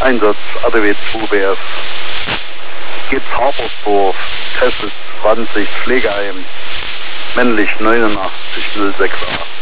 Einsatz ADW 2 BF. Geht's Harpersdorf, Kessel 20, Pflegeheim, männlich 89 068.